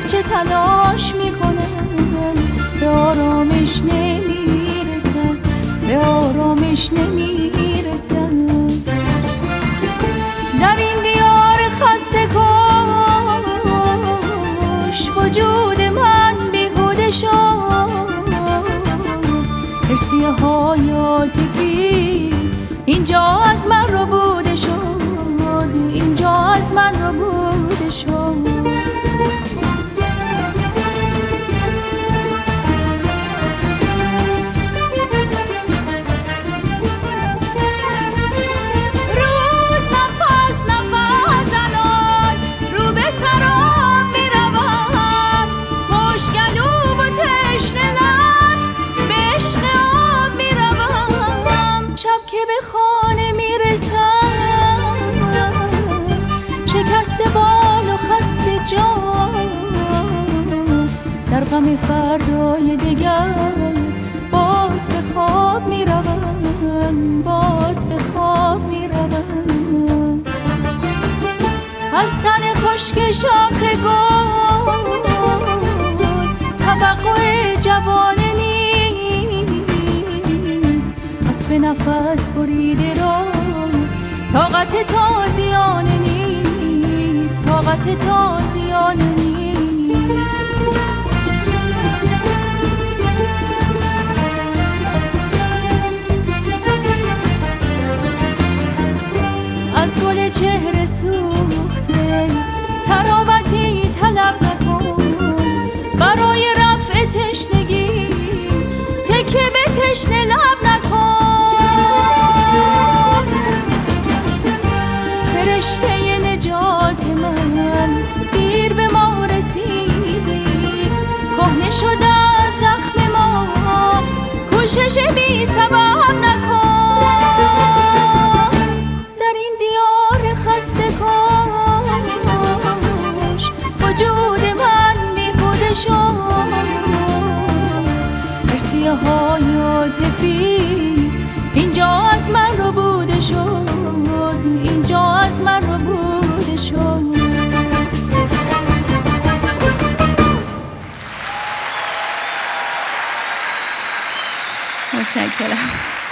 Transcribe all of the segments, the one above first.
هرچه تلاش میکنم به آرامش نمیرسم، به آرامش نمیرسم. در این دیار خسته کش وجود من بیهوده شد. ارسیه های عاطفی اینجا از من رو بوده شد، اینجا از من رو بوده شد. شکست بال و خسته جان، در غم فردای دگر باز به خواب می روم، باز به خواب می روم. از تن خشک شاخ گل توقع جوانه نیست، عطف نفس بریده را طاقت تازیانه نیست، طاقت تازیانه نیست. از گل چهره سوخته تراوتی طلب نکن، برای رفع تشنگی تکه به تشنه لب نکن. فرشته نجات من دیر به ما رسیدی، کهنه شده از زخم ما کوشش بی سبب نکن. در این دیار خسته کش وجود من بیهوده شد. ارسیه های عاطفی اینجا از من رو بوده شد، اینجا از من رو بوده شد. متشکرم.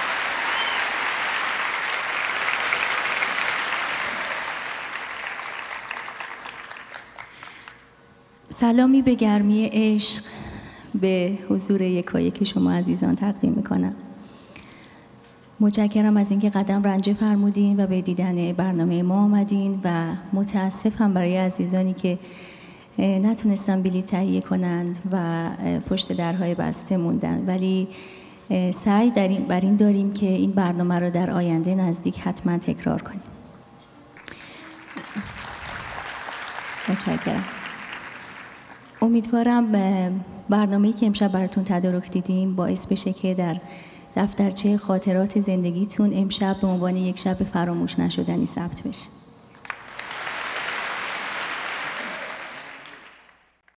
سلامی به گرمی عشق به حضور یکایک شما عزیزان تقدیم میکنم. متشکرم از اینکه قدم رنجه فرمودین و به دیدن برنامه ما آمدین و متاسفم برای عزیزانی که نتونستن بلیط تهیه کنند و پشت درهای بسته موندن، ولی سعی بر این داریم که این برنامه رو در آینده نزدیک حتما تکرار کنیم. متشکرم. امیدوارم برنامه‌ای که امشب براتون تدارک دیدیم باعث بشه که در دفترچه خاطرات زندگیتون امشب به عنوان یک شب فراموش نشدنی ثبت بشه.